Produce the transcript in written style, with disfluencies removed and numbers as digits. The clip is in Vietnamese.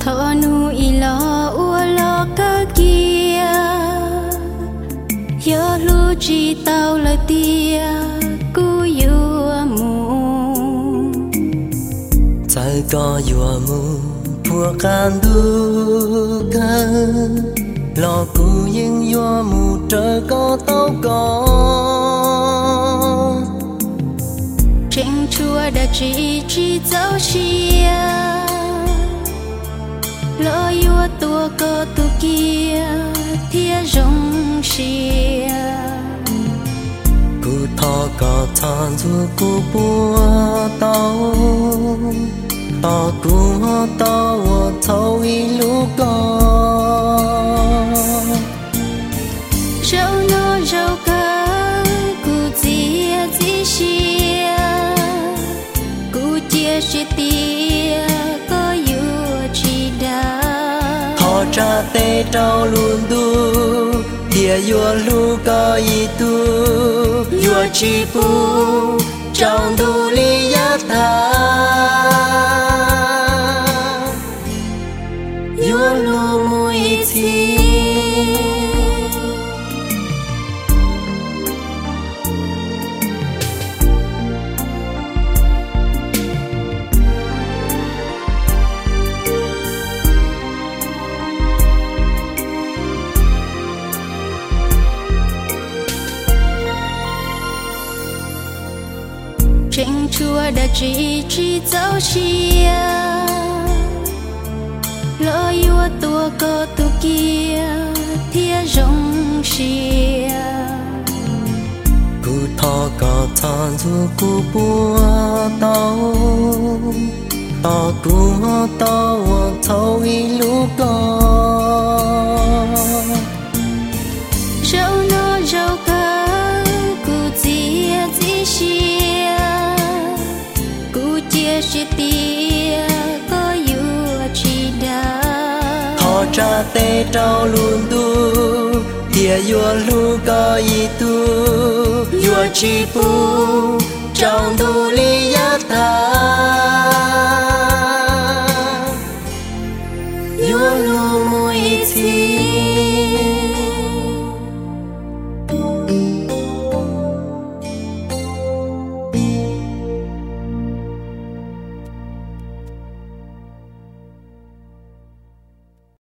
thọ nu ilo ua lo ca kia yo lu chi tao la tia cu yo mu trái có yo mu pua can du ca lo cu yên yo mu trời có tao có tranh chua đã chỉ dấu chia lo yo tua có tu kia thia rong chia cu thọ có than du cu bua tao tao cu tao thâu y lu có rau nó rau cá cu chia chia cu chia tia có yo chi đa họ cha tê trao luôn du tia yo lu có y tu yo chi pu trong du li ya tha yo lu mui chi tranh chua đã chỉ dấu chia lo yo tua có tu kia thia rong chia cu thọ có than du cu bua tao tao cu tao thâu y lu có rau nó rau cá cu chia chia cu chia tia có yo chi đa họ cha tê trao luôn du tia yo lu có y tu yo chi pu trong du li ya tha yo lu mui chi